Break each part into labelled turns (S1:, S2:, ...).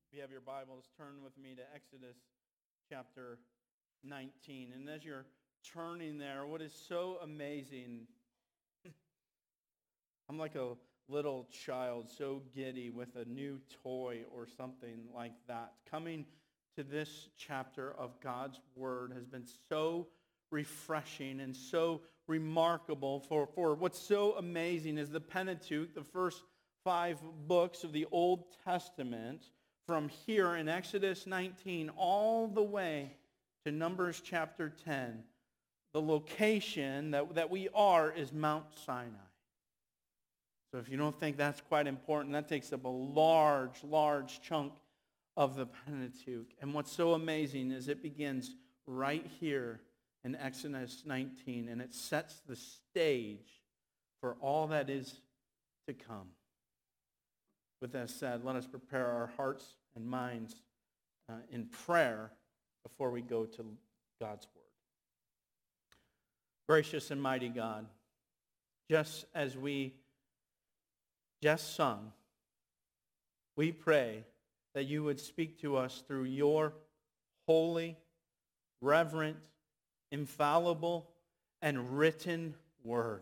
S1: If you have your Bibles, turn with me to Exodus chapter 19. And as you're turning there, what is so amazing, I'm like a little child, so giddy with a new toy or something like that. Coming to this chapter of God's Word has been so refreshing and so remarkable. For what's so amazing is the Pentateuch, the first 5 books of the Old Testament, from here in Exodus 19 all the way to Numbers chapter 10, the location that we are is Mount Sinai. So if you don't think that's quite important, that takes up a large chunk of the Pentateuch. And what's so amazing is it begins right here in Exodus 19, and it sets the stage for all that is to come. With that said, let us prepare our hearts and minds in prayer before we go to God's Word. Gracious and mighty God, just as we just sung, we pray that you would speak to us through your holy, reverent, infallible, and written word.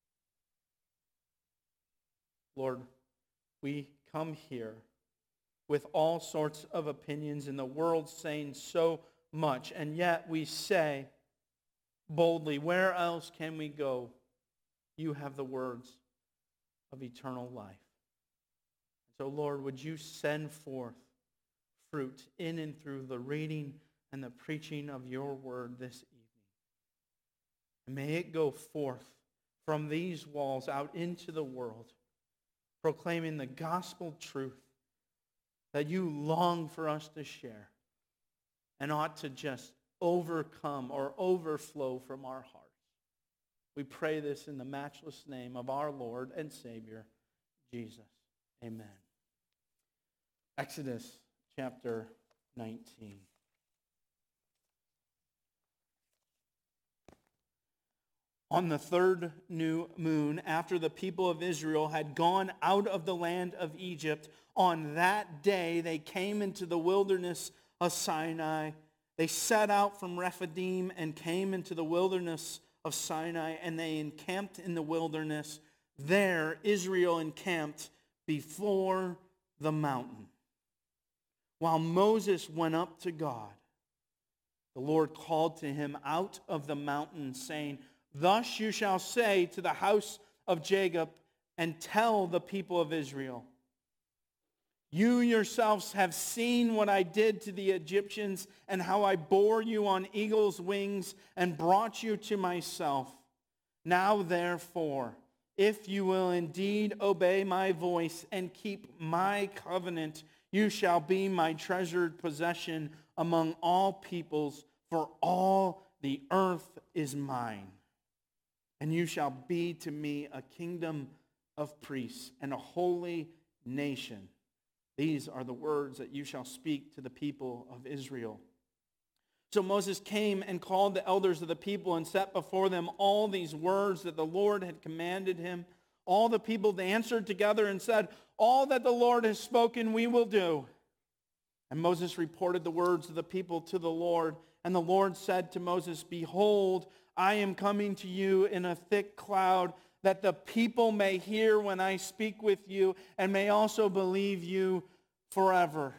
S1: Lord, we come here with all sorts of opinions in the world saying so much, and yet we say boldly, where else can we go? You have the words of eternal life. So, Lord, would you send forth fruit in and through the reading and the preaching of your word this evening. And may it go forth from these walls out into the world, proclaiming the gospel truth that you long for us to share and ought to just overcome or overflow from our hearts. We pray this in the matchless name of our Lord and Savior, Jesus. Amen. Exodus chapter 19. On the 3rd new moon, after the people of Israel had gone out of the land of Egypt, on that day they came into the wilderness of Sinai. They set out from Rephidim and came into the wilderness of Sinai, and they encamped in the wilderness. There Israel encamped before the mountain. While Moses went up to God, the Lord called to him out of the mountain, saying, "Thus you shall say to the house of Jacob and tell the people of Israel, you yourselves have seen what I did to the Egyptians and how I bore you on eagle's wings and brought you to myself. Now therefore, if you will indeed obey my voice and keep my covenant, you shall be my treasured possession among all peoples, for all the earth is mine. And you shall be to me a kingdom of priests and a holy nation. These are the words that you shall speak to the people of Israel." So Moses came and called the elders of the people and set before them all these words that the Lord had commanded him. All the people, they answered together and said, "All that the Lord has spoken we will do." And Moses reported the words of the people to the Lord. And the Lord said to Moses, "Behold, I am coming to you in a thick cloud, that the people may hear when I speak with you and may also believe you forever."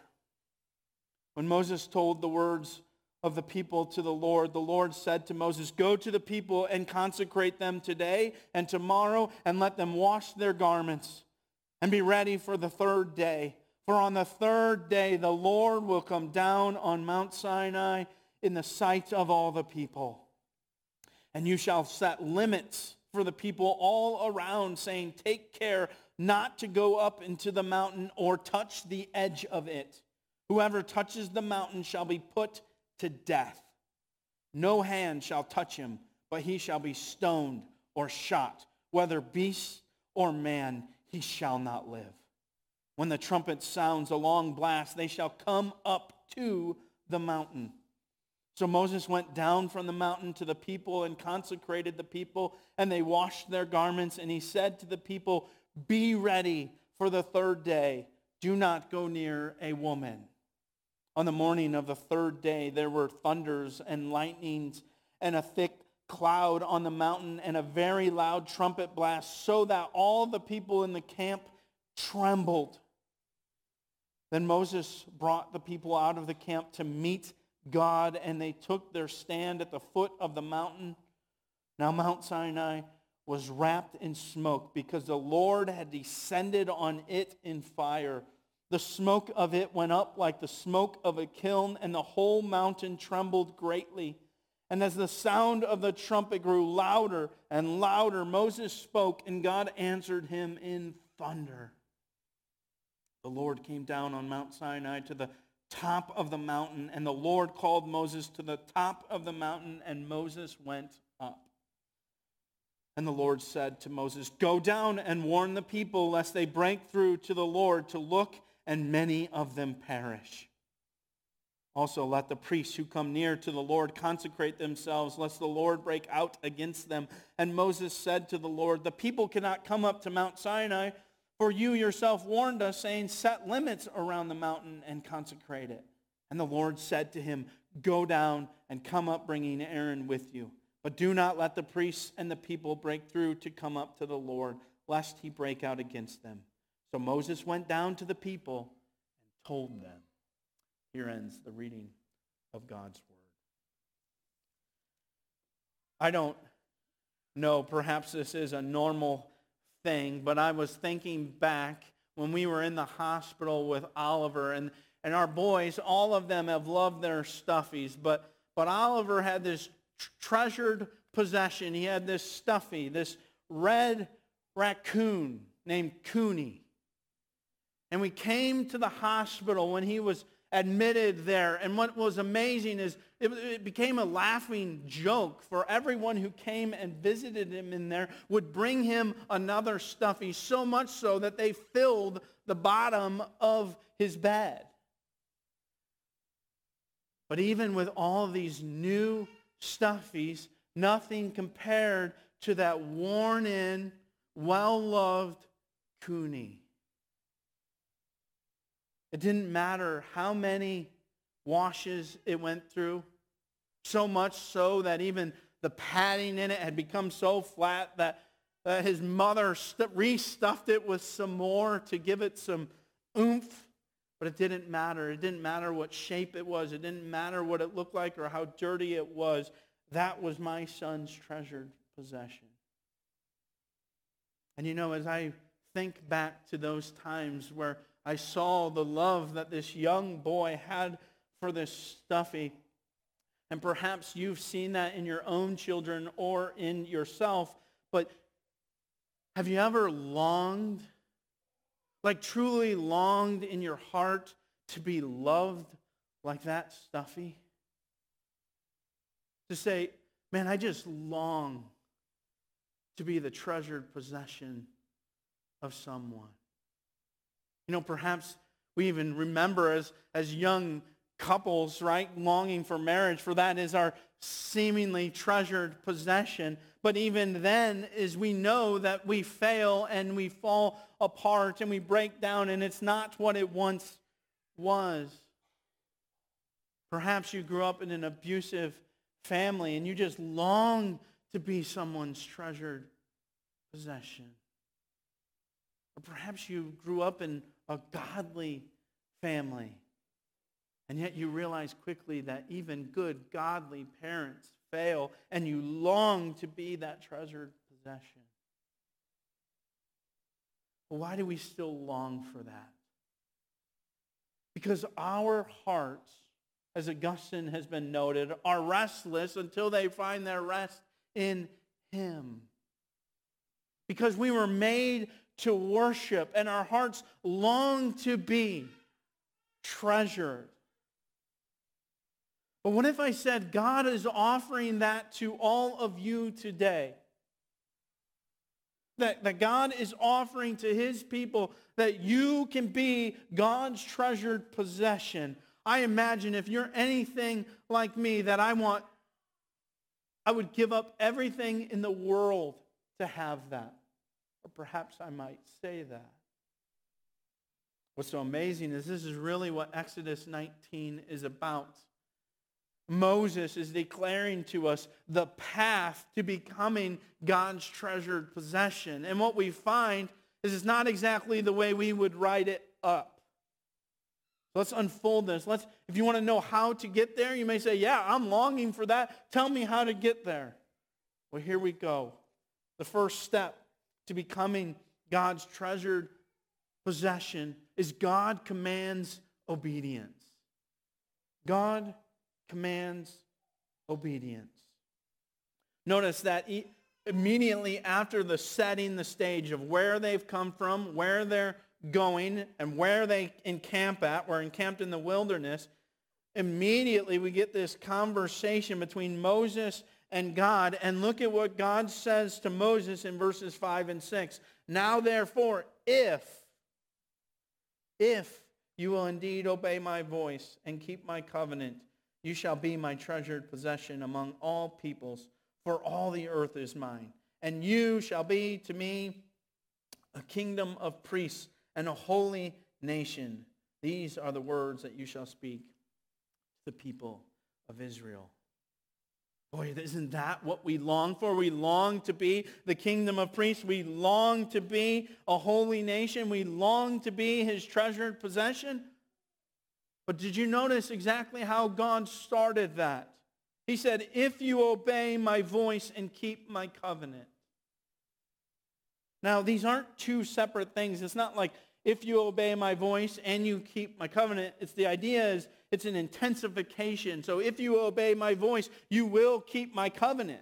S1: When Moses told the words of the people to the Lord said to Moses, "Go to the people and consecrate them today and tomorrow, and let them wash their garments and be ready for the 3rd day. For on the 3rd day the Lord will come down on Mount Sinai in the sight of all the people. And you shall set limits for the people all around, saying, take care not to go up into the mountain or touch the edge of it. Whoever touches the mountain shall be put to death. No hand shall touch him, but he shall be stoned or shot. Whether beast or man, he shall not live. When the trumpet sounds a long blast, they shall come up to the mountain." So Moses went down from the mountain to the people and consecrated the people, and they washed their garments. And he said to the people, "Be ready for the 3rd day. do not go near a woman. On the morning of the third day, there were thunders and lightnings and a thick cloud on the mountain and a very loud trumpet blast, so that all the people in the camp trembled. Then Moses brought the people out of the camp to meet God, and they took their stand at the foot of the mountain. Now Mount Sinai was wrapped in smoke because the Lord had descended on it in fire. The smoke of it went up like the smoke of a kiln, and the whole mountain trembled greatly. And as the sound of the trumpet grew louder and louder, Moses spoke, and God answered him in thunder. The Lord came down on Mount Sinai to the top of the mountain, and the Lord called Moses to the top of the mountain, and Moses went up. And the Lord said to Moses, "Go down and warn the people, lest they break through to the Lord to look, and many of them perish. Also let the priests who come near to the Lord consecrate themselves, lest the Lord break out against them." And Moses said to the Lord, "The people cannot come up to Mount Sinai, for you yourself warned us, saying, 'Set limits around the mountain and consecrate it.' And the Lord said to him, 'Go down and come up, bringing Aaron with you. But do not let the priests and the people break through to come up to the Lord, lest he break out against them.' So Moses went down to the people and told them." Here ends the reading of God's word. I don't know, perhaps this is a normal thing, but I was thinking back when we were in the hospital with Oliver, and our boys, all of them have loved their stuffies, but Oliver had this treasured possession. He had this stuffy, this red raccoon named Cooney. And we came to the hospital when he was admitted there. And what was amazing is it became a laughing joke for everyone who came and visited him in there would bring him another stuffy, so much so that they filled the bottom of his bed. But even with all of these new stuffies, nothing compared to that worn-in, well-loved Cooney. It didn't matter how many washes it went through, so much so that even the padding in it had become so flat that his mother restuffed it with some more to give it some oomph. But it didn't matter. It didn't matter what shape it was. It didn't matter what it looked like or how dirty it was. That was my son's treasured possession. And you know, as I think back to those times where I saw the love that this young boy had for this stuffy, and perhaps you've seen that in your own children or in yourself, but have you ever longed, like truly longed in your heart to be loved like that stuffy? To say, man, I just long to be the treasured possession of someone. You know, perhaps we even remember as young couples, right, longing for marriage, for that is our seemingly treasured possession. But even then, as we know that we fail and we fall apart and we break down and it's not what it once was. Perhaps you grew up in an abusive family and you just long to be someone's treasured possession. Or perhaps you grew up in a godly family, and yet you realize quickly that even good, godly parents fail, and you long to be that treasured possession. Well, why do we still long for that? Because our hearts, as Augustine has been noted, are restless until they find their rest in Him. Because we were made to worship, and our hearts long to be treasured. But what if I said God is offering that to all of you today? That God is offering to His people that you can be God's treasured possession. I imagine if you're anything like me, that I would give up everything in the world to have that. Or perhaps I might say that. What's so amazing is this is really what Exodus 19 is about. Moses is declaring to us the path to becoming God's treasured possession. And what we find is it's not exactly the way we would write it up. Let's unfold this. If you want to know how to get there, you may say, yeah, I'm longing for that. Tell me how to get there. Well, here we go. The first step to becoming God's treasured possession is God commands obedience. God commands obedience. Notice that immediately after the setting the stage of where they've come from, where they're going, and where they encamp at, we're encamped in the wilderness, immediately we get this conversation between Moses and God. And look at what God says to Moses in verses 5 and 6. Now therefore, if you will indeed obey my voice and keep my covenant, you shall be my treasured possession among all peoples, for all the earth is mine. And you shall be to me a kingdom of priests and a holy nation. These are the words that you shall speak to the people of Israel. Boy, isn't that what we long for? We long to be the kingdom of priests. We long to be a holy nation. We long to be his treasured possession. But did you notice exactly how God started that? He said, if you obey my voice and keep my covenant. Now, these aren't two separate things. It's not like if you obey my voice and you keep my covenant. The idea is it's an intensification. So if you obey my voice, you will keep my covenant.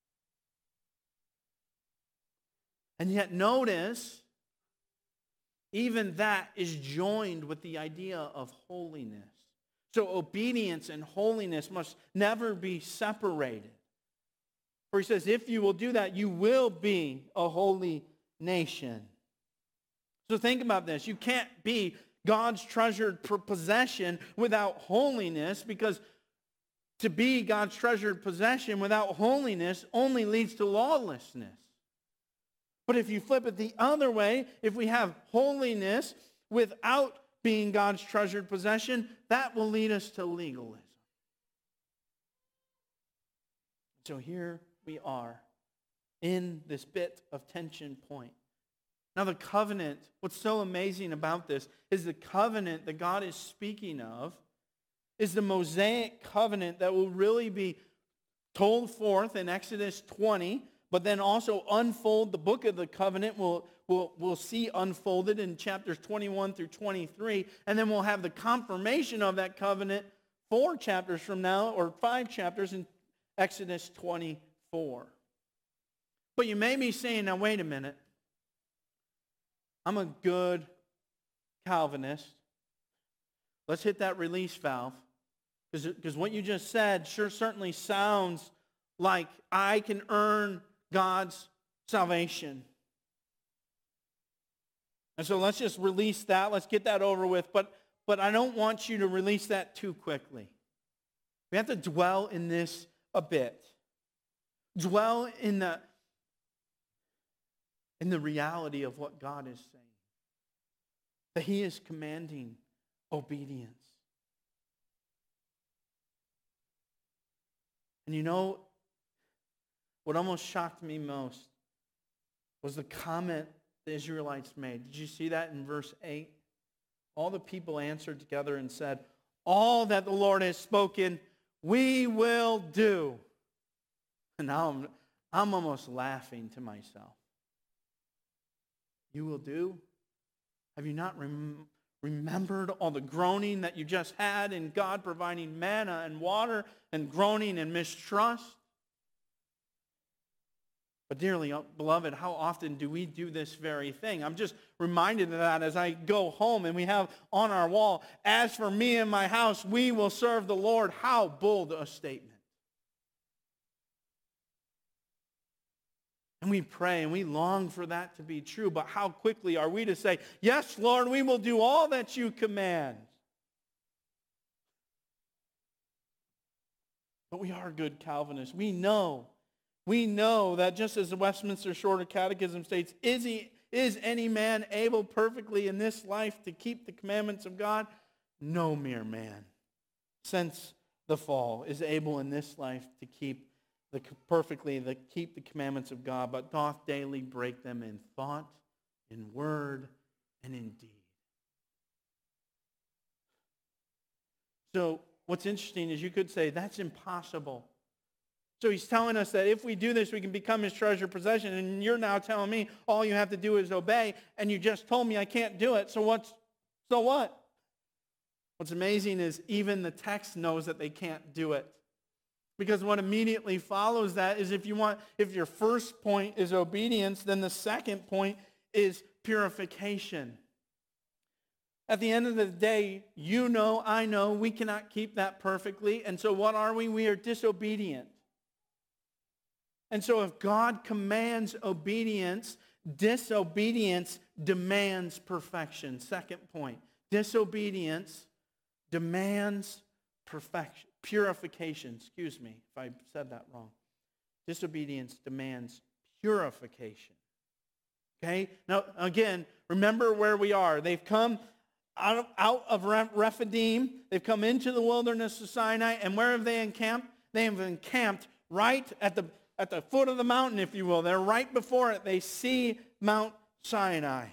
S1: And yet notice, even that is joined with the idea of holiness. So obedience and holiness must never be separated. For he says, if you will do that, you will be a holy nation. So think about this. You can't be God's treasured possession without holiness, because to be God's treasured possession without holiness only leads to lawlessness. But if you flip it the other way, if we have holiness without being God's treasured possession, that will lead us to legalism. So here we are in this bit of tension point. Now the covenant, what's so amazing about this is the covenant that God is speaking of is the Mosaic covenant that will really be told forth in Exodus 20, but then also unfold the book of the covenant we'll see unfolded in chapters 21 through 23, and then we'll have the confirmation of that covenant 4 chapters from now, or 5 chapters in Exodus 24. But you may be saying, now wait a minute. I'm a good Calvinist. Let's hit that release valve. Because what you just said certainly sounds like I can earn God's salvation. And so let's just release that. Let's get that over with. But I don't want you to release that too quickly. We have to dwell in this a bit. Dwell in the reality of what God is saying. That he is commanding obedience. And you know, what almost shocked me most was the comment the Israelites made. Did you see that in verse 8? All the people answered together and said, all that the Lord has spoken, we will do. And now I'm almost laughing to myself. You will do? Have you not remembered all the groaning that you just had in God providing manna and water, and groaning and mistrust? But dearly beloved, how often do we do this very thing? I'm just reminded of that as I go home and we have on our wall, as for me and my house, we will serve the Lord. How bold a statement. And we pray and we long for that to be true. But how quickly are we to say, yes, Lord, we will do all that you command. But we are good Calvinists. We know that just as the Westminster Shorter Catechism states, it Is any man able perfectly in this life to keep the commandments of God? No mere man, since the fall, is able in this life to keep keep the commandments of God, but doth daily break them in thought, in word, and in deed. So what's interesting is you could say that's impossible. So he's telling us that if we do this, we can become his treasured possession. And you're now telling me all you have to do is obey. And you just told me I can't do it. So what? What's amazing is even the text knows that they can't do it. Because what immediately follows that is if your first point is obedience, then the second point is purification. At the end of the day, you know, I know, we cannot keep that perfectly. And so what are we? We are disobedient. And so if God commands obedience, disobedience demands perfection. Second point, disobedience demands perfection. Purification, excuse me if I said that wrong. Disobedience demands purification. Okay? Now, again, remember where we are. They've come out of Rephidim. They've come into the wilderness of Sinai. And where have they encamped? They have encamped right at the foot of the mountain, if you will. They're right before it. They see Mount Sinai.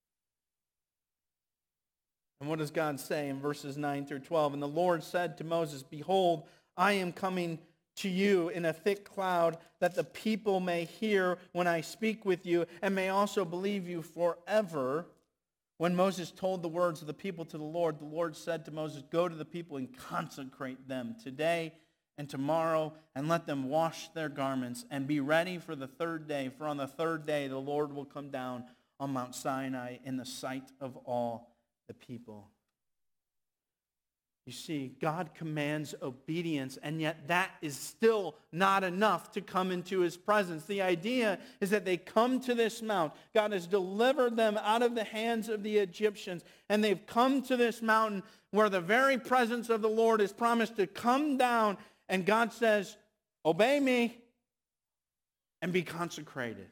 S1: And what does God say in verses 9 through 12? And the Lord said to Moses, behold, I am coming to you in a thick cloud, that the people may hear when I speak with you, and may also believe you forever. When Moses told the words of the people to the Lord said to Moses, go to the people and consecrate them today and tomorrow, and let them wash their garments, and be ready for the third day. For on the third day the Lord will come down on Mount Sinai in the sight of all the people. You see, God commands obedience, and yet that is still not enough to come into his presence. The idea is that they come to this mount. God has delivered them out of the hands of the Egyptians, and they've come to this mountain where the very presence of the Lord is promised to come down, and God says, obey me and be consecrated.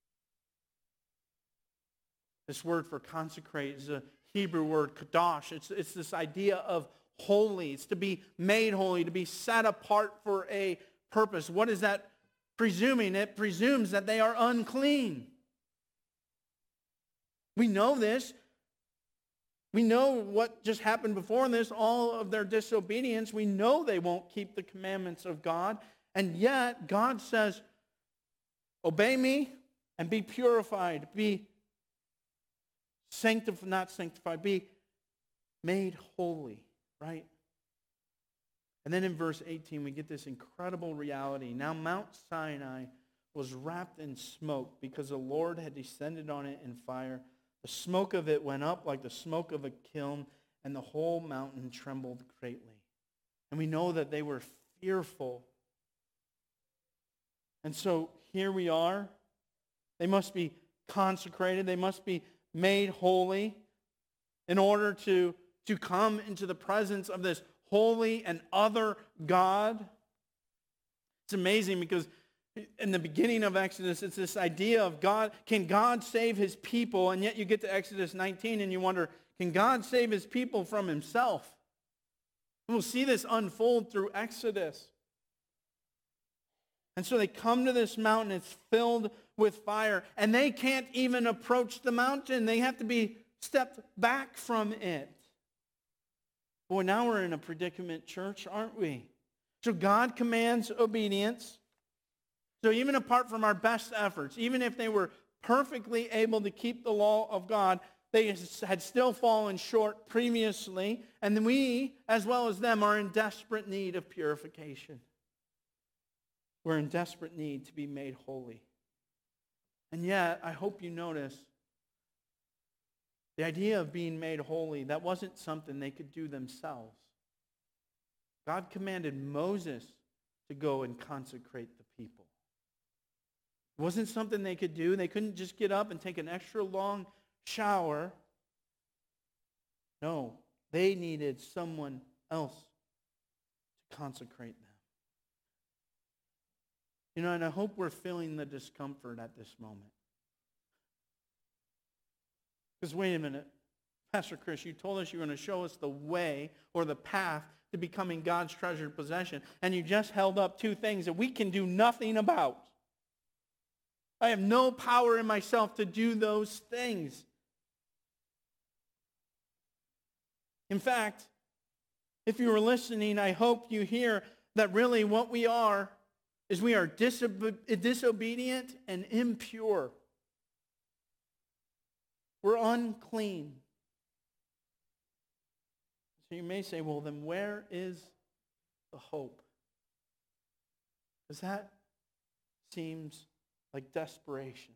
S1: This word for consecrate is a Hebrew word, kadosh. It's this idea of holy. It's to be made holy, to be set apart for a purpose. What is that presuming? It presumes that they are unclean. We know this. We know what just happened before this, all of their disobedience. We know they won't keep the commandments of God. And yet, God says, obey me and be purified, be be made holy, right? And then in verse 18, we get this incredible reality. Now Mount Sinai was wrapped in smoke because the Lord had descended on it in fire. The smoke of it went up like the smoke of a kiln, and the whole mountain trembled greatly. And we know that they were fearful. And so here we are. They must be consecrated. They must be made holy in order to come into the presence of this holy and other God. It's amazing because in the beginning of Exodus, it's this idea of God. Can God save his people? And yet you get to Exodus 19 and you wonder, can God save his people from himself? We'll see this unfold through Exodus. And so they come to this mountain. It's filled with fire. And they can't even approach the mountain. They have to be stepped back from it. Boy, now we're in a predicament, church, aren't we? So God commands obedience. So even apart from our best efforts, even if they were perfectly able to keep the law of God, they had still fallen short previously. And we, as well as them, are in desperate need of purification. We're in desperate need to be made holy. And yet, I hope you notice, the idea of being made holy, that wasn't something they could do themselves. God commanded Moses to go and consecrate the people. It wasn't something they could do. They couldn't just get up and take an extra long shower. No, they needed someone else to consecrate them. You know, and I hope we're feeling the discomfort at this moment. Because wait a minute, Pastor Chris, you told us you were going to show us the way or the path to becoming God's treasured possession, and you just held up two things that we can do nothing about. I have no power in myself to do those things. In fact, if you were listening, I hope you hear that really what we are is we are disobedient and impure. We're unclean. So you may say, well, then where is the hope? Because that seems like desperation.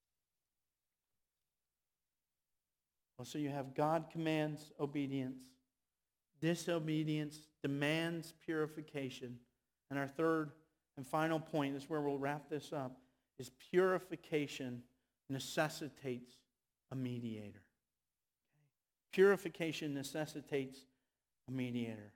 S1: Well, so you have God commands obedience. Disobedience demands purification. And our third and final point, this is where we'll wrap this up, is purification necessitates a mediator. Purification necessitates a mediator.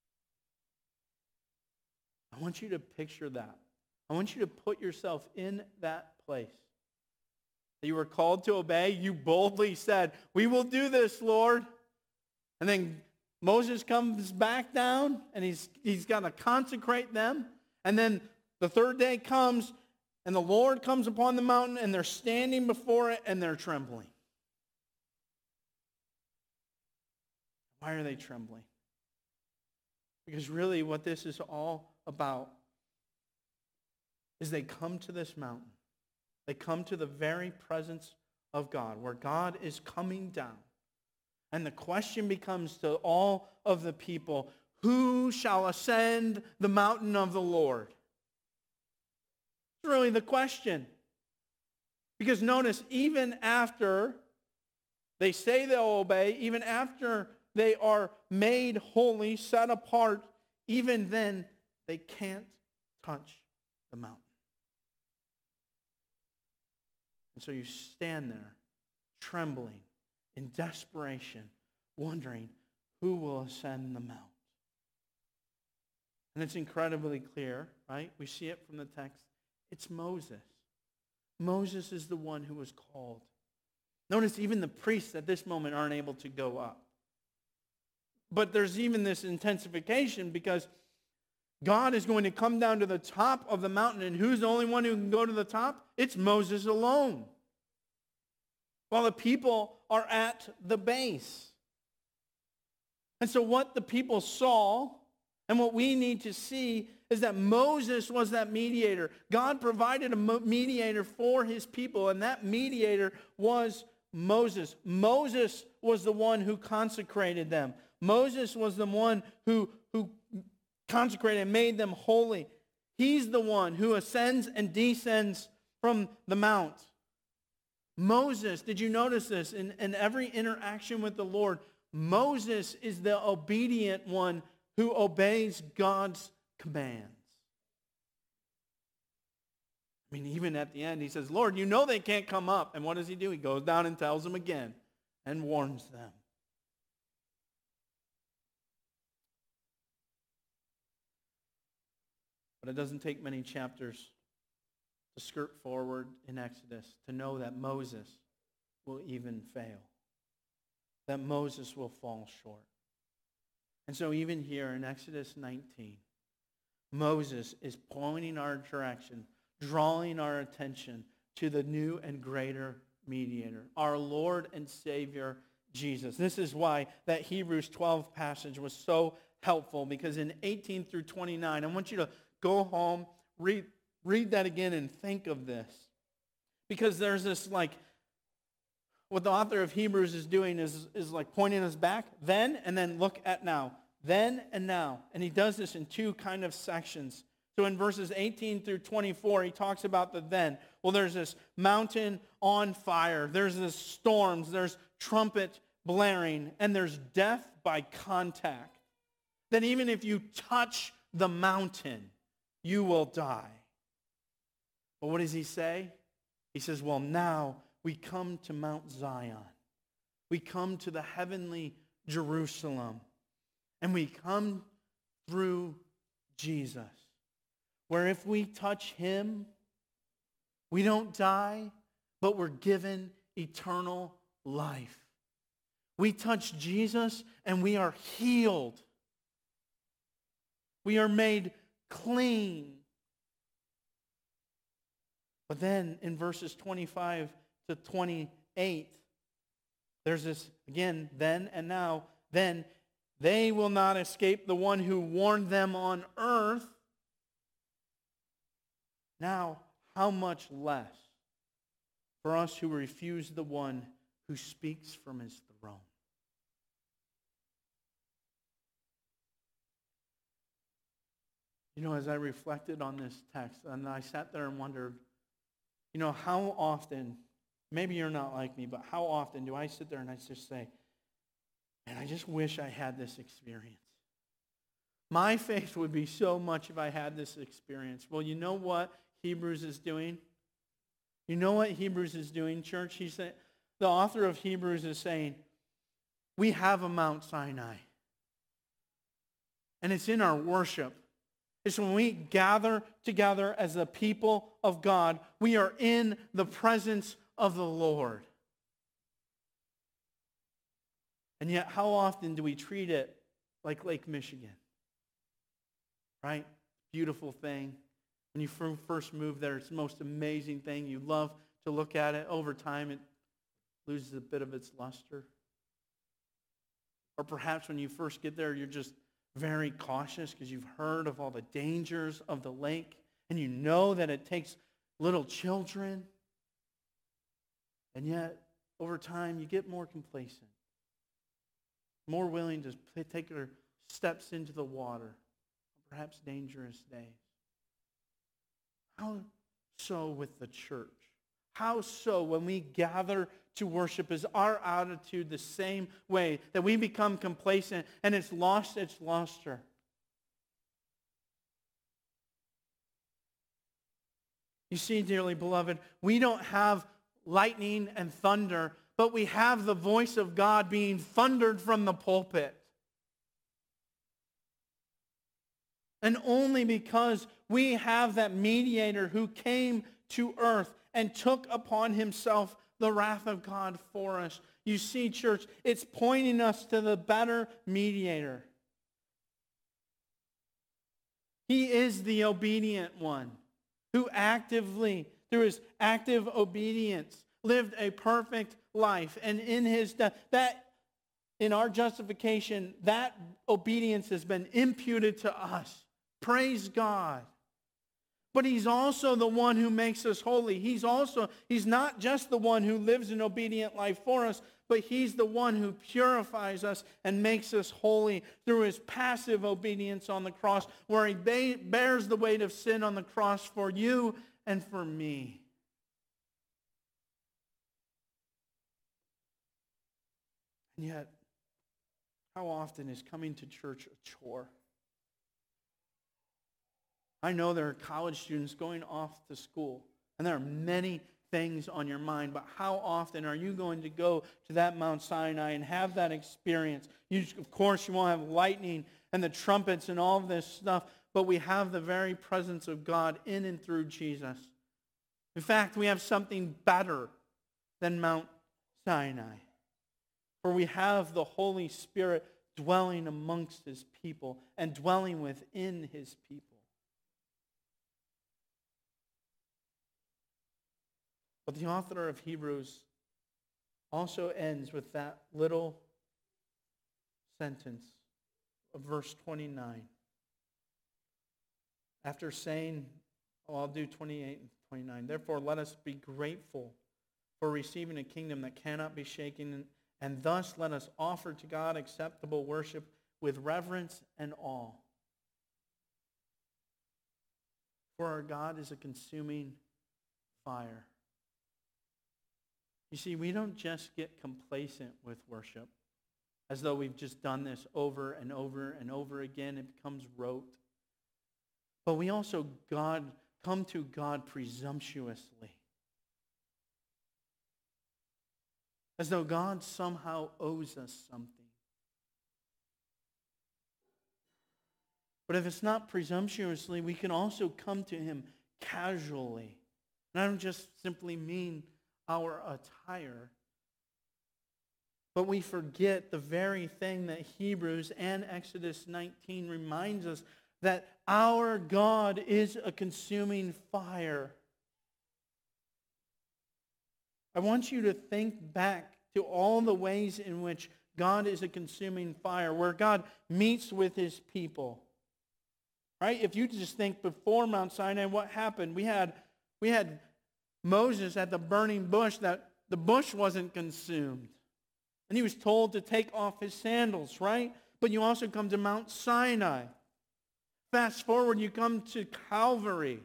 S1: I want you to picture that. I want you to put yourself in that place. You were called to obey. You boldly said, "We will do this, Lord." And then Moses comes back down, and he's going to consecrate them. And then the third day comes, and the Lord comes upon the mountain, and they're standing before it, and they're trembling. Why are they trembling? Because really what this is all about is they come to this mountain. They come to the very presence of God, where God is coming down. And the question becomes to all of the people, who shall ascend the mountain of the Lord? It's really the question. Because notice, even after they say they'll obey, even after they are made holy, set apart, even then they can't touch the mountain. And so you stand there, trembling, in desperation, wondering who will ascend the mount. And it's incredibly clear, right? We see it from the text. It's Moses. Moses is the one who was called. Notice even the priests at this moment aren't able to go up. But there's even this intensification because God is going to come down to the top of the mountain, and who's the only one who can go to the top? It's Moses alone. While the people are at the base. And so what the people saw, and what we need to see, is that Moses was that mediator. God provided a mediator for his people, and that mediator was Moses. Moses was the one who consecrated them. Moses was the one who consecrated and made them holy. He's the one who ascends and descends from the mount. Moses, did you notice this? In every interaction with the Lord, Moses is the obedient one who obeys God's commands. I mean, even at the end, he says, "Lord, you know they can't come up." And what does he do? He goes down and tells them again and warns them. But it doesn't take many chapters to skirt forward in Exodus to know that Moses will even fail, that Moses will fall short. And so even here in Exodus 19, Moses is pointing our direction, drawing our attention to the new and greater mediator, our Lord and Savior, Jesus. This is why that Hebrews 12 passage was so helpful, because in 18 through 29, I want you to go home, read that again and think of this. Because there's this what the author of Hebrews is doing is like pointing us back then and then look at now. Then and now. And he does this in two kind of sections. So in verses 18 through 24, he talks about the then. Well, there's this mountain on fire. There's this storms. There's trumpet blaring. And there's death by contact. That even if you touch the mountain, you will die. But what does he say? He says, well, now we come to Mount Zion. We come to the heavenly Jerusalem. And we come through Jesus. Where if we touch him, we don't die, but we're given eternal life. We touch Jesus and we are healed. We are made clean. But then in verses 25 to 28, there's this, again, then and now, then they will not escape the one who warned them on earth. Now, how much less for us who refuse the one who speaks from his throne? You know, as I reflected on this text, and I sat there and wondered, you know, how often, maybe you're not like me, but how often do I sit there and I just say, man, I just wish I had this experience. My faith would be so much if I had this experience. Well, you know what Hebrews is doing? You know what Hebrews is doing, church? He said, the author of Hebrews is saying, we have a Mount Sinai. And it's in our worship. It's when we gather together as the people of God, we are in the presence of the Lord. And yet, how often do we treat it like Lake Michigan? Right? Beautiful thing. When you first move there, it's the most amazing thing. You love to look at it. Over time, it loses a bit of its luster. Or perhaps when you first get there, you're just very cautious because you've heard of all the dangers of the lake, and you know that it takes little children. And yet, over time, you get more complacent, more willing to take your steps into the water, perhaps dangerous days. How so with the church? How so when we gather to worship? Is our attitude the same way, that we become complacent and it's lost its luster? You see, dearly beloved, we don't have lightning and thunder, but we have the voice of God being thundered from the pulpit. And only because we have that mediator who came to earth and took upon himself the wrath of God for us. You see, church, it's pointing us to the better mediator. He is the obedient one who actively, through his active obedience, lived a perfect life. And in his death, in our justification, that obedience has been imputed to us. Praise God. But he's also the one who makes us holy. He's not just the one who lives an obedient life for us, but he's the one who purifies us and makes us holy through his passive obedience on the cross, where he bears the weight of sin on the cross for you and for me. And yet, how often is coming to church a chore? I know there are college students going off to school, and there are many things on your mind, but how often are you going to go to that Mount Sinai and have that experience? Of course, you won't have lightning and the trumpets and all of this stuff, but we have the very presence of God in and through Jesus. In fact, we have something better than Mount Sinai, for we have the Holy Spirit dwelling amongst his people and dwelling within his people. But the author of Hebrews also ends with that little sentence of verse 29. After saying, I'll do 28 and 29. Therefore, let us be grateful for receiving a kingdom that cannot be shaken, and thus let us offer to God acceptable worship with reverence and awe. For our God is a consuming fire. You see, we don't just get complacent with worship, as though we've just done this over and over and over again. It becomes rote. But we also come to God presumptuously, as though God somehow owes us something. But if it's not presumptuously, we can also come to him casually. And I don't just simply mean our attire, But we forget the very thing that Hebrews and Exodus 19 reminds us, that our God is a consuming fire. I want you to think back to all the ways in which God is a consuming fire, where God meets with His people. Right? If you just think before Mount Sinai, what happened? We had Moses at the burning bush, that the bush wasn't consumed. And he was told to take off his sandals, right? But you also come to Mount Sinai. Fast forward, you come to Calvary,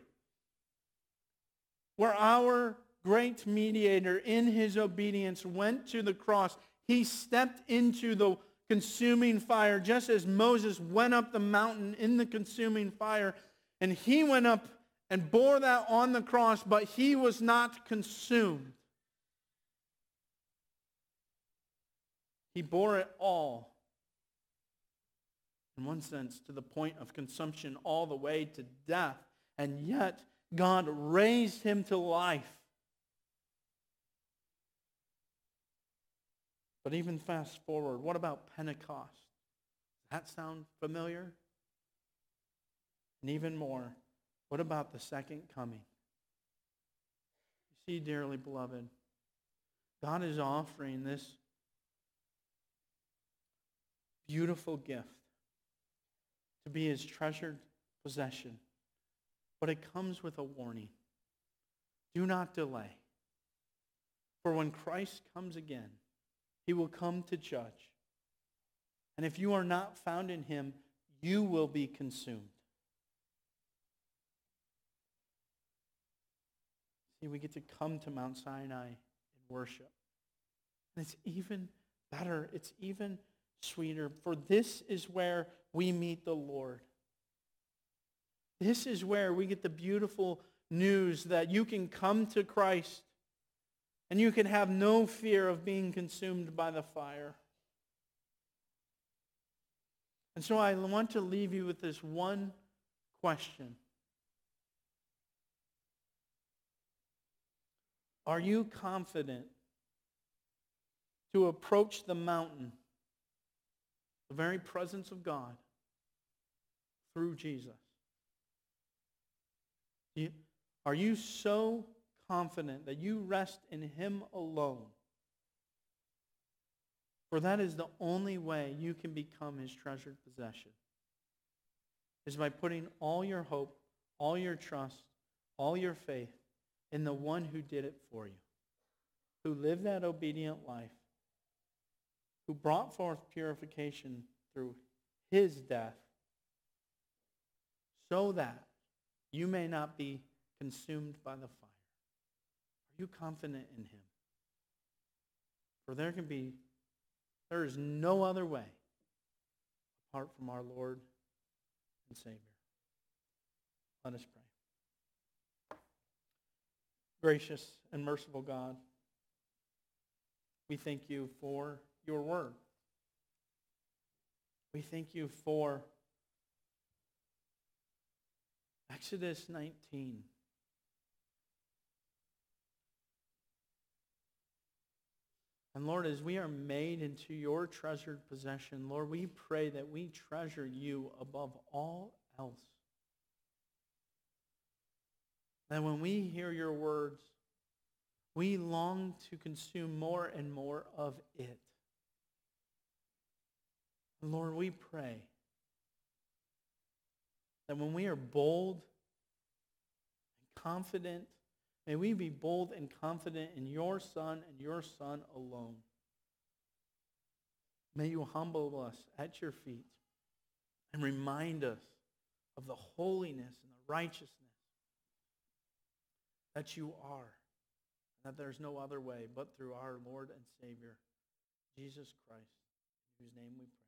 S1: where our great mediator in His obedience went to the cross. He stepped into the consuming fire, just as Moses went up the mountain in the consuming fire. And He went up and bore that on the cross, but He was not consumed. He bore it all, in one sense, to the point of consumption, all the way to death. And yet, God raised Him to life. But even fast forward, what about Pentecost? Does that sound familiar? And even more, what about the second coming? You see, dearly beloved, God is offering this beautiful gift to be His treasured possession. But it comes with a warning. Do not delay. For when Christ comes again, He will come to judge. And if you are not found in Him, you will be consumed. See, we get to come to Mount Sinai and worship. And it's even better. It's even sweeter. For this is where we meet the Lord. This is where we get the beautiful news that you can come to Christ and you can have no fear of being consumed by the fire. And so I want to leave you with this one question. Are you confident to approach the mountain, the very presence of God, through Jesus? Are you so confident that you rest in Him alone? For that is the only way you can become His treasured possession, is by putting all your hope, all your trust, all your faith in the one who did it for you, who lived that obedient life, who brought forth purification through His death, so that you may not be consumed by the fire. Are you confident in Him? For there is no other way apart from our Lord and Savior. Let us pray. Gracious and merciful God, we thank You for Your word. We thank You for Exodus 19. And Lord, as we are made into Your treasured possession, Lord, we pray that we treasure You above all else. That when we hear Your words, we long to consume more and more of it. And Lord, we pray that when we are bold and confident, may we be bold and confident in Your Son and Your Son alone. May You humble us at Your feet and remind us of the holiness and the righteousness that You are, and that there's no other way but through our Lord and Savior, Jesus Christ, in whose name we pray.